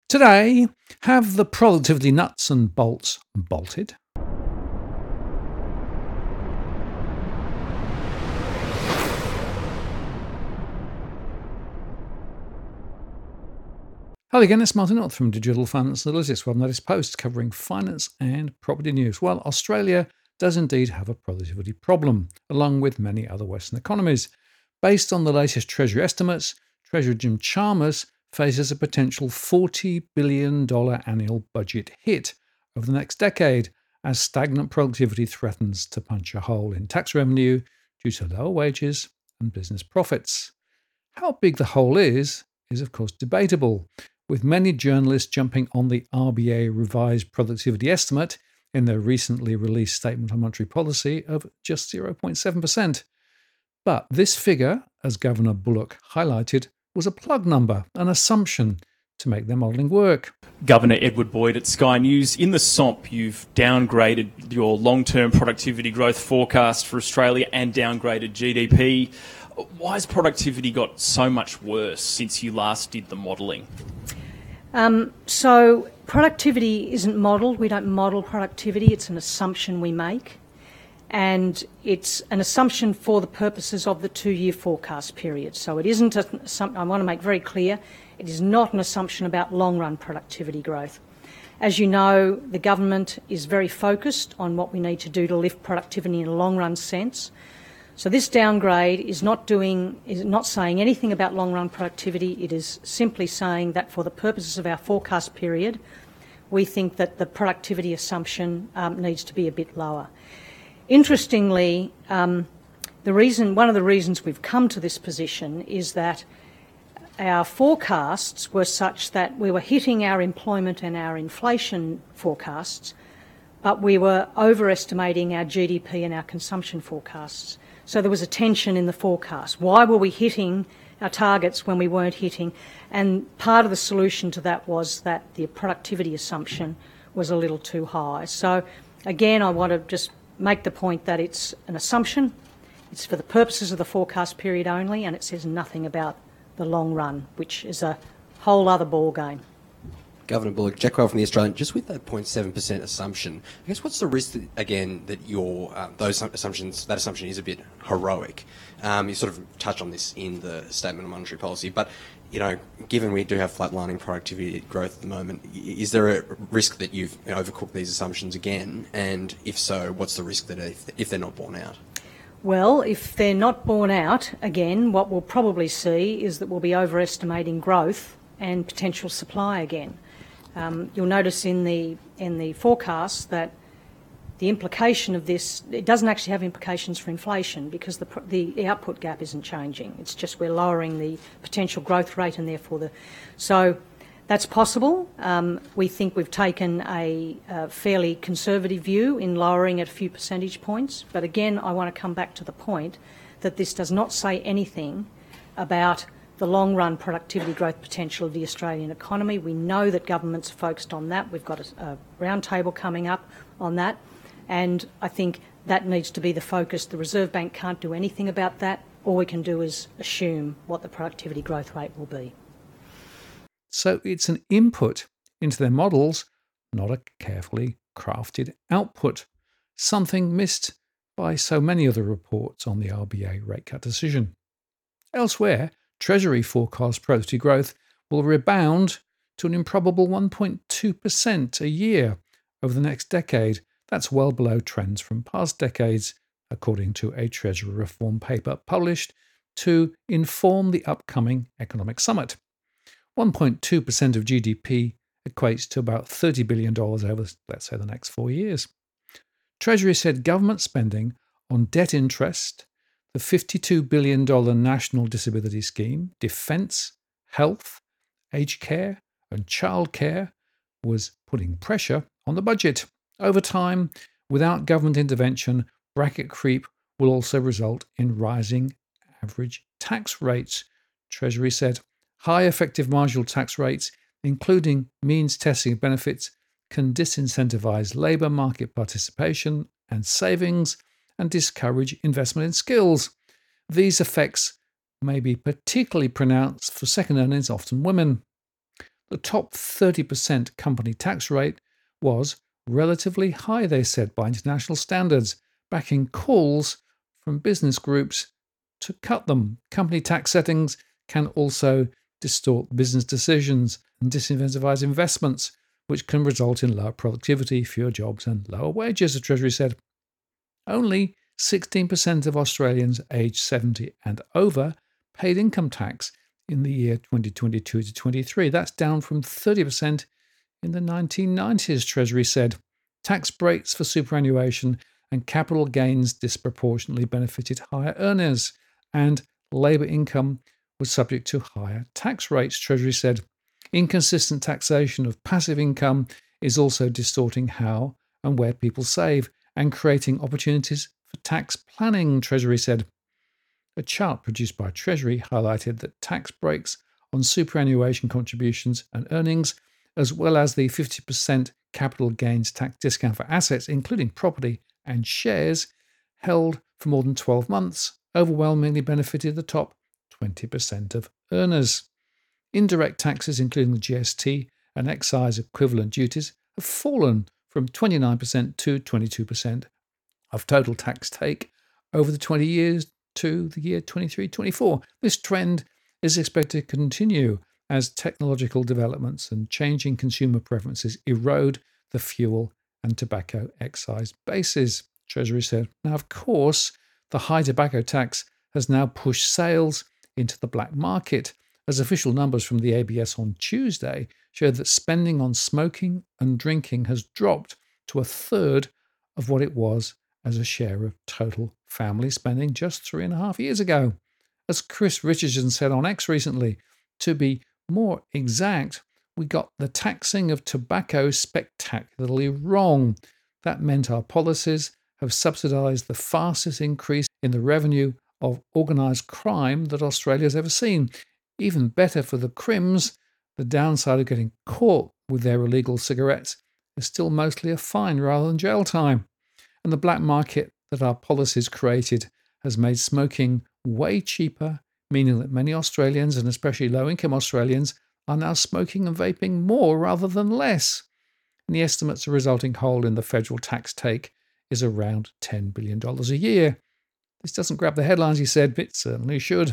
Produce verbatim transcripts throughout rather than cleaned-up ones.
Today, have the productivity nuts and bolts bolted? Hello again, it's Martin North from Digital Finance Analytics, where I'm latest post covering finance and property news. Well, Australia does indeed have a productivity problem, along with many other Western economies. Based on the latest Treasury estimates, Treasurer Jim Chalmers faces a potential forty billion dollars annual budget hit over the next decade as stagnant productivity threatens to punch a hole in tax revenue due to lower wages and business profits. How big the hole is, is of course debatable, with many journalists jumping on the R B A revised productivity estimate in their recently released Statement on Monetary Policy of just zero point seven percent. But this figure, as Governor Bullock highlighted, was a plug number, an assumption to make their modelling work. Governor Edward Boyd at Sky News, in the S O M P, you've downgraded your long-term productivity growth forecast for Australia and downgraded G D P. Why has productivity got so much worse since you last did the modelling? Um, so productivity isn't modelled. We don't model productivity. It's an assumption we make. And it's an assumption for the purposes of the two-year forecast period. So it isn't a, I want to make very clear, it is not an assumption about long-run productivity growth. As you know, the government is very focused on what we need to do to lift productivity in a long-run sense. So this downgrade is not doing, is not saying anything about long-run productivity. It is simply saying that for the purposes of our forecast period, we think that the productivity assumption um, needs to be a bit lower. Interestingly, um, the reason, one of the reasons we've come to this position is that our forecasts were such that we were hitting our employment and our inflation forecasts, but we were overestimating our G D P and our consumption forecasts. So there was a tension in the forecast. Why were we hitting our targets when we weren't hitting? And part of the solution to that was that the productivity assumption was a little too high. So again, I want to just make the point that it's an assumption, it's for the purposes of the forecast period only, and it says nothing about the long run, which is a whole other ball game. Governor Bullock, Jack Quayle from The Australian, just with that zero point seven percent assumption, I guess what's the risk, that, again, that your uh, those assumptions, that assumption is a bit heroic? Um, you sort of touched on this in the Statement on Monetary Policy, but you know, given we do have flatlining productivity growth at the moment, is there a risk that you've overcooked these assumptions again? And if so, what's the risk that if, if they're not borne out? Well, if they're not borne out, again, what we'll probably see is that we'll be overestimating growth and potential supply again. Um, you'll notice in the in the forecast that the implication of this, it doesn't actually have implications for inflation because the, the output gap isn't changing. It's just we're lowering the potential growth rate and therefore the... So that's possible. Um, we think we've taken a, a fairly conservative view in lowering it a few percentage points. But again, I want to come back to the point that this does not say anything about the long-run productivity growth potential of the Australian economy. We know that governments are focused on that. We've got a, a roundtable coming up on that. And I think that needs to be the focus. The Reserve Bank can't do anything about that. All we can do is assume what the productivity growth rate will be. So it's an input into their models, not a carefully crafted output, something missed by so many other reports on the R B A rate cut decision. Elsewhere, Treasury forecast productivity growth will rebound to an improbable one point two percent a year over the next decade. That's well below trends from past decades, according to a Treasury reform paper published to inform the upcoming economic summit. one point two percent of G D P equates to about thirty billion dollars over, let's say, the next four years. Treasury said government spending on debt interest, the fifty-two billion dollars National Disability Scheme, defence, health, aged care and childcare was putting pressure on the budget. Over time, without government intervention, bracket creep will also result in rising average tax rates. Treasury said high effective marginal tax rates, including means testing of benefits, can disincentivize labour market participation and savings and discourage investment in skills. These effects may be particularly pronounced for second earners, often women. The top thirty percent company tax rate was relatively high, they said, by international standards, backing calls from business groups to cut them. Company tax settings can also distort business decisions and disincentivize investments, which can result in lower productivity, fewer jobs, and lower wages, the Treasury said. Only sixteen percent of Australians aged seventy and over paid income tax in the year twenty twenty-two to twenty-three. That's down from thirty percent in the nineteen nineties, Treasury said. Tax breaks for superannuation and capital gains disproportionately benefited higher earners, and labour income was subject to higher tax rates, Treasury said. Inconsistent taxation of passive income is also distorting how and where people save and creating opportunities for tax planning, Treasury said. A chart produced by Treasury highlighted that tax breaks on superannuation contributions and earnings, as well as the fifty percent capital gains tax discount for assets, including property and shares, held for more than twelve months, overwhelmingly benefited the top twenty percent of earners. Indirect taxes, including the G S T and excise equivalent duties, have fallen from twenty-nine percent to twenty-two percent of total tax take over the twenty years to the year twenty-three twenty-four. This trend is expected to continue as technological developments and changing consumer preferences erode the fuel and tobacco excise bases, Treasury said. Now, of course, the high tobacco tax has now pushed sales into the black market, as official numbers from the A B S on Tuesday showed that spending on smoking and drinking has dropped to a third of what it was as a share of total family spending just three and a half years ago. As Chris Richardson said on X recently, to be more exact, we got the taxing of tobacco spectacularly wrong. That meant our policies have subsidised the fastest increase in the revenue of organised crime that Australia's ever seen. Even better for the crims, the downside of getting caught with their illegal cigarettes is still mostly a fine rather than jail time. And the black market that our policies created has made smoking way cheaper, meaning that many Australians, and especially low-income Australians, are now smoking and vaping more rather than less. And the estimates the resulting hole in the federal tax take is around ten billion dollars a year. This doesn't grab the headlines, he said, but it certainly should.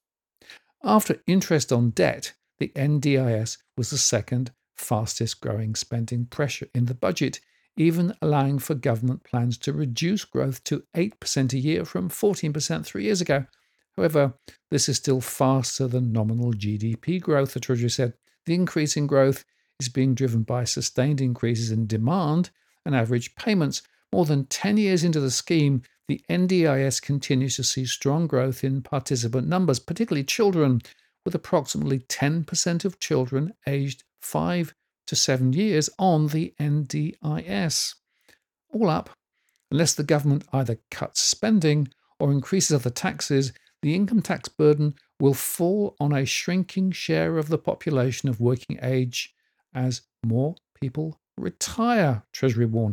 After interest on debt, the N D I S was the second fastest growing spending pressure in the budget, even allowing for government plans to reduce growth to eight percent a year from fourteen percent three years ago. However, this is still faster than nominal G D P growth, the Treasury said. The increase in growth is being driven by sustained increases in demand and average payments. More than ten years into the scheme, the N D I S continues to see strong growth in participant numbers, particularly children, with approximately ten percent of children aged five to seven years on the N D I S. All up, unless the government either cuts spending or increases other taxes, the income tax burden will fall on a shrinking share of the population of working age as more people retire, Treasury warned.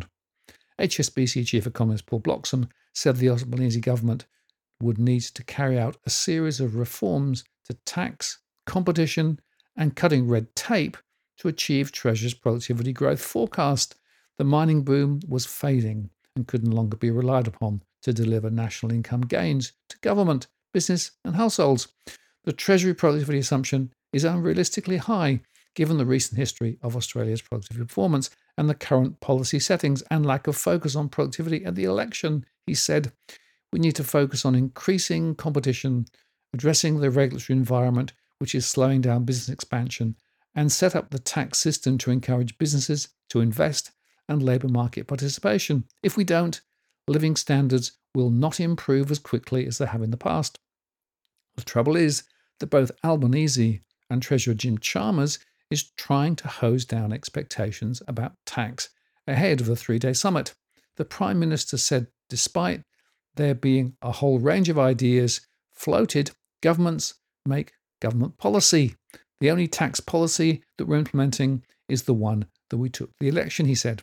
H S B C Chief Economist Paul Bloxham said the Albanese government would need to carry out a series of reforms to tax, competition, and cutting red tape to achieve Treasury's productivity growth forecast. The mining boom was fading and could no longer be relied upon to deliver national income gains to government, business, and households. The Treasury productivity assumption is unrealistically high, given the recent history of Australia's productivity performance and the current policy settings and lack of focus on productivity at the election. He said, we need to focus on increasing competition, addressing the regulatory environment, which is slowing down business expansion, and set up the tax system to encourage businesses to invest and labour market participation. If we don't, living standards will not improve as quickly as they have in the past. The trouble is that both Albanese and Treasurer Jim Chalmers is trying to hose down expectations about tax ahead of the three-day summit. The Prime Minister said despite there being a whole range of ideas floated, governments make government policy. The only tax policy that we're implementing is the one that we took the election, he said.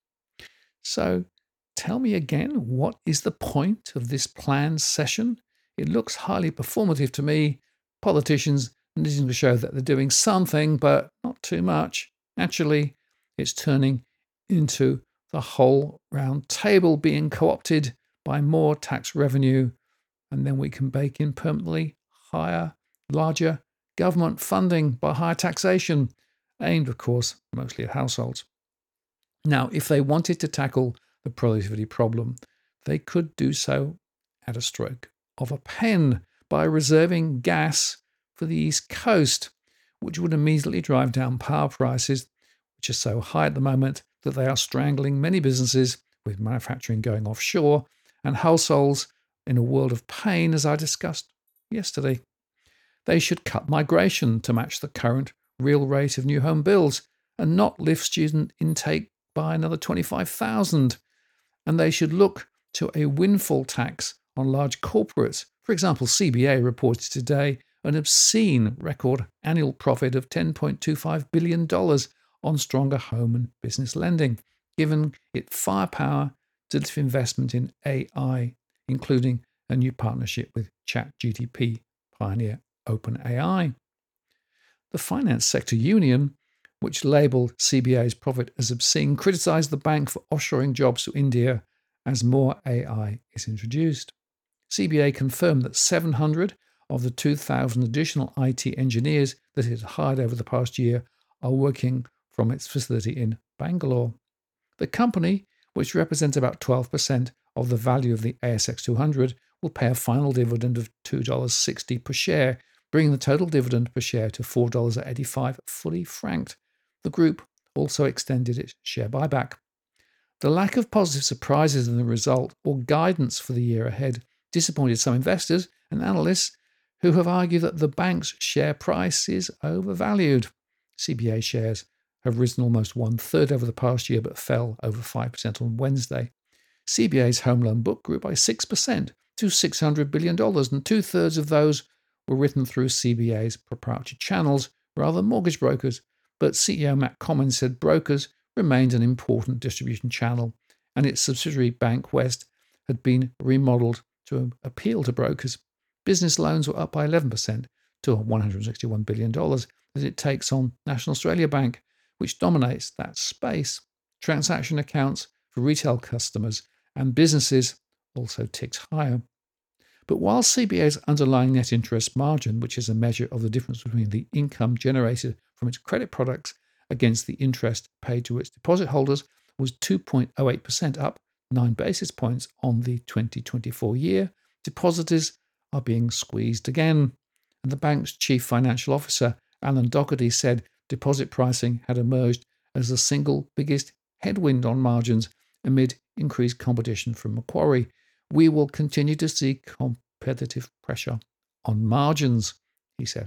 So tell me again, what is the point of this planned session? It looks highly performative to me. Politicians needing to show that they're doing something, but not too much. Actually, it's turning into the whole round table being co-opted by more tax revenue, and then we can bake in permanently higher, larger government funding by higher taxation, aimed, of course, mostly at households. Now, if they wanted to tackle the productivity problem, they could do so at a stroke of a pen by reserving gas for the East Coast, which would immediately drive down power prices, which are so high at the moment that they are strangling many businesses, with manufacturing going offshore and households in a world of pain, as I discussed yesterday. They should cut migration to match the current real rate of new home builds and not lift student intake by another twenty-five thousand. And they should look to a windfall tax on large corporates. For example, C B A reported today an obscene record annual profit of ten point two five billion dollars on stronger home and business lending, given it firepower to lift investment in A I, including a new partnership with ChatGPT pioneer OpenAI. The Finance Sector Union, which labelled C B A's profit as obscene, criticised the bank for offshoring jobs to India as more A I is introduced. C B A confirmed that seven hundred of the two thousand additional I T engineers that it had hired over the past year are working from its facility in Bangalore. The company, which represents about twelve percent of the value of the A S X two hundred, will pay a final dividend of two dollars sixty per share, bringing the total dividend per share to four dollars eighty-five fully franked. The group also extended its share buyback. The lack of positive surprises in the result or guidance for the year ahead disappointed some investors and analysts who have argued that the bank's share price is overvalued. C B A shares have risen almost one-third over the past year but fell over five percent on Wednesday. C B A's home loan book grew by six percent to six hundred billion dollars, and two-thirds of those were written through C B A's proprietary channels rather than mortgage brokers. But C E O Matt Comyn said brokers remained an important distribution channel, and its subsidiary Bank West had been remodeled to appeal to brokers. Business loans were up by eleven percent to one hundred sixty-one billion dollars as it takes on National Australia Bank, which dominates that space. Transaction accounts for retail customers and businesses also ticked higher. But while C B A's underlying net interest margin, which is a measure of the difference between the income generated from its credit products against the interest paid to its deposit holders, was two point oh eight percent, up nine basis points on the twenty twenty-four year, depositors are being squeezed again. And the bank's chief financial officer, Alan Docherty, said deposit pricing had emerged as the single biggest headwind on margins amid increased competition from Macquarie. We will continue to see competitive pressure on margins, he said.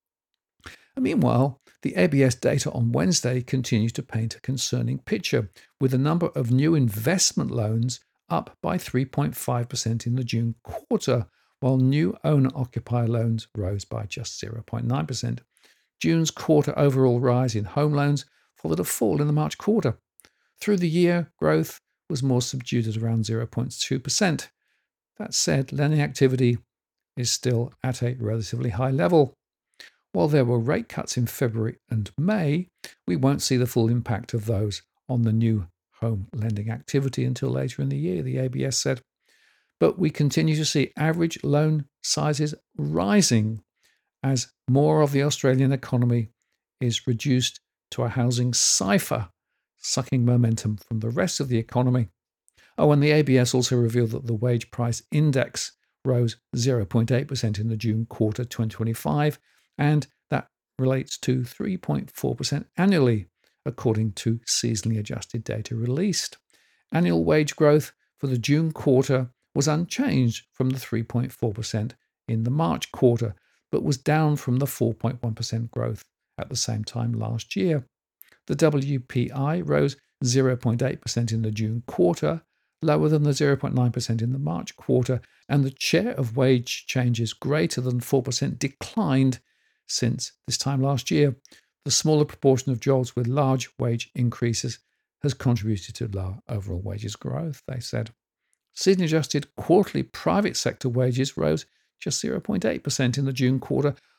And meanwhile, the A B S data on Wednesday continues to paint a concerning picture, with the number of new investment loans up by three point five percent in the June quarter, while new owner-occupier loans rose by just zero point nine percent. June's quarter overall rise in home loans followed a fall in the March quarter. Through the year, growth was more subdued at around zero point two percent. That said, lending activity is still at a relatively high level. While there were rate cuts in February and May, we won't see the full impact of those on the new home lending activity until later in the year, the A B S said. But we continue to see average loan sizes rising as more of the Australian economy is reduced to a housing cipher, sucking momentum from the rest of the economy. Oh, and the A B S also revealed that the wage price index rose zero point eight percent in the June quarter twenty twenty-five, and that relates to three point four percent annually, according to seasonally adjusted data released. Annual wage growth for the June quarter was unchanged from the three point four percent in the March quarter, but was down from the four point one percent growth at the same time last year. The W P I rose zero point eight percent in the June quarter, lower than the zero point nine percent in the March quarter, and the share of wage changes greater than four percent declined since this time last year. The smaller proportion of jobs with large wage increases has contributed to lower overall wages growth, they said. Season-adjusted quarterly private sector wages rose just zero point eight percent in the June quarter,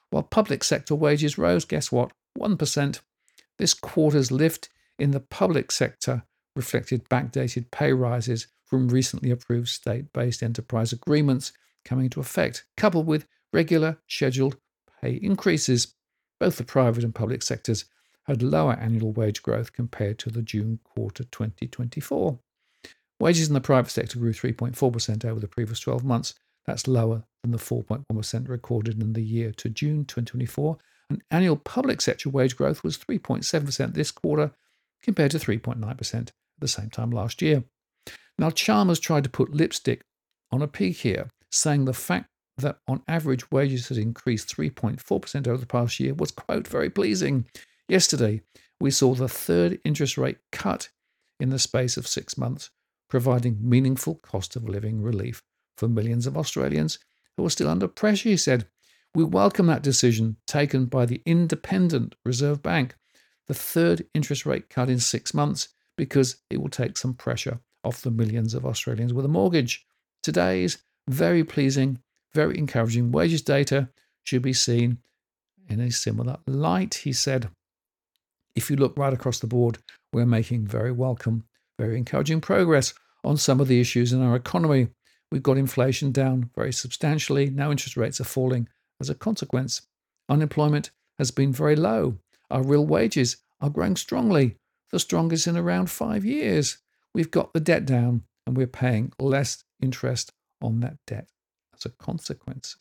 while public sector wages rose, guess what, one percent. This quarter's lift in the public sector reflected backdated pay rises from recently approved state-based enterprise agreements coming into effect, coupled with regular scheduled pay increases. Both the private and public sectors had lower annual wage growth compared to the June quarter twenty twenty-four. Wages in the private sector grew three point four percent over the previous twelve months. That's lower than the four point one percent recorded in the year to June twenty twenty-four. And annual public sector wage growth was three point seven percent this quarter compared to three point nine percent at the same time last year. Now, Chalmers tried to put lipstick on a pig here, saying the fact that on average wages had increased three point four percent over the past year was, quote, very pleasing. Yesterday, we saw the third interest rate cut in the space of six months, providing meaningful cost of living relief for millions of Australians who are still under pressure, he said. We welcome that decision taken by the independent Reserve Bank, the third interest rate cut in six months, because it will take some pressure off the millions of Australians with a mortgage. Today's very pleasing, very encouraging wages data should be seen in a similar light, he said. If you look right across the board, we're making very welcome, very encouraging progress on some of the issues in our economy. We've got inflation down very substantially. Now interest rates are falling as a consequence. Unemployment has been very low. Our real wages are growing strongly, the strongest in around five years. We've got the debt down and we're paying less interest on that debt as a consequence.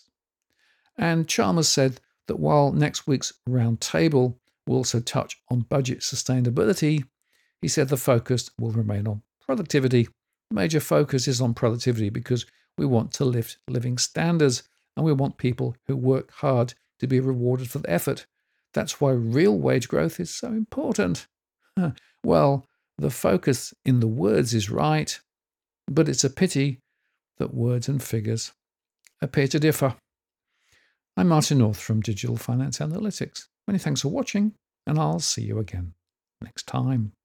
And Chalmers said that while next week's round table will also touch on budget sustainability, he said the focus will remain on productivity. The major focus is on productivity because we want to lift living standards and we want people who work hard to be rewarded for the effort. That's why real wage growth is so important. Well, the focus in the words is right, but it's a pity that words and figures appear to differ. I'm Martin North from Digital Finance Analytics. Many thanks for watching, and I'll see you again next time.